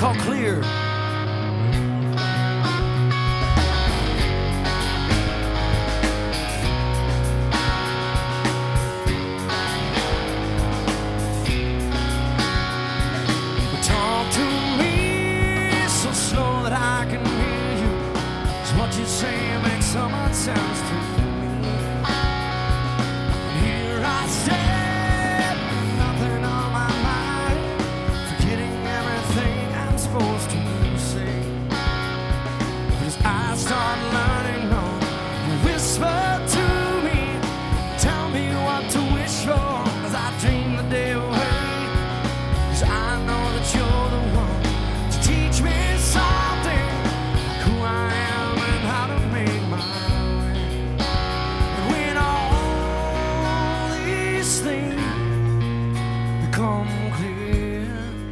called Clear. Talk to me so slow that I can hear you. 'Cause what you say makes so much sense to me. And here I stand, nothing on my mind, forgetting everything I'm supposed to say. But as I start learning more, you whisper to me, tell me what to wish for as I dream the day away. 'Cause I know that you're the one to teach me something, who I am and how to make my way. And when all these things become clear,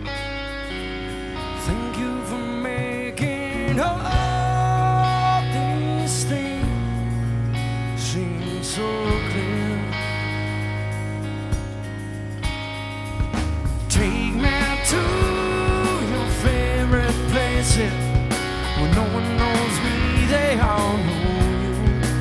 thank you for making all these things seem so clear. Take me to your favorite places where no one knows me, they all know you.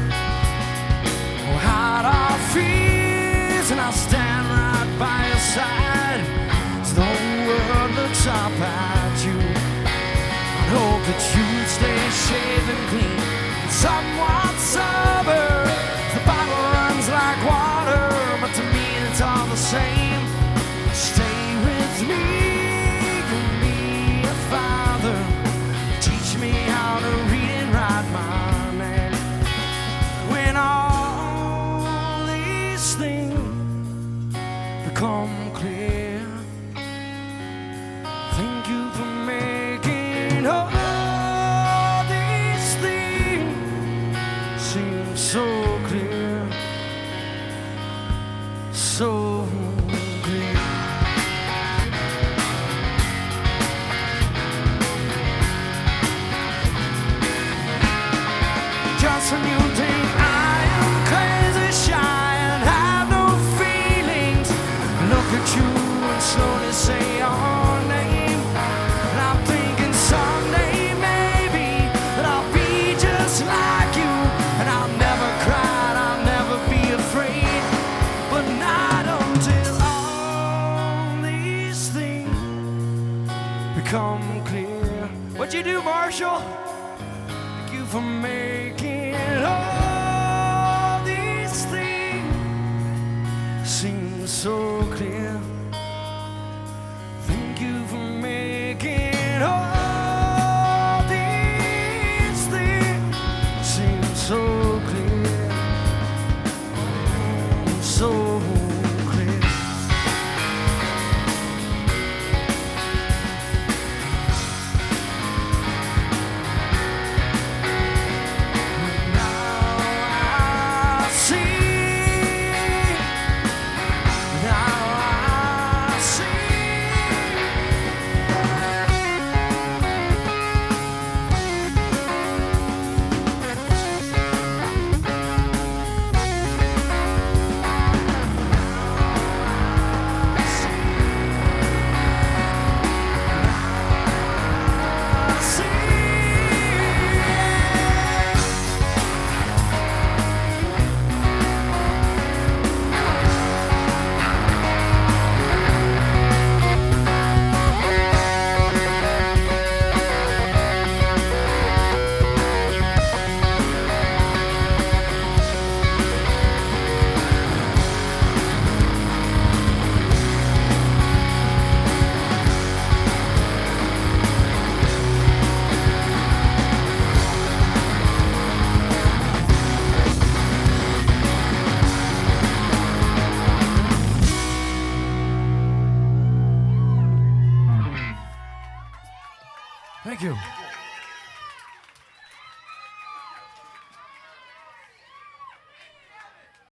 Oh, hide our fears and I'll stand right by your side, so the whole world looks up at you. I hope that you stay shaven clean and somewhat sober. The bottle runs like water, but to me it's all the same. Stay with me, give me a father, teach me how to read and write my name. When all these things become clear, thank you for making all these things seem so clear, so clear. Just when you think I am crazy, shy, and have no feelings, look at you and slowly say your name. And I'm thinking someday maybe that I'll be just like you, and I'll never cry, and I'll never be afraid, but not until all these things become clear. What'd you do, Marshall? Thank you for making all these things seem so clear. Thank you for making all these things seem so clear, so clear. Thank you.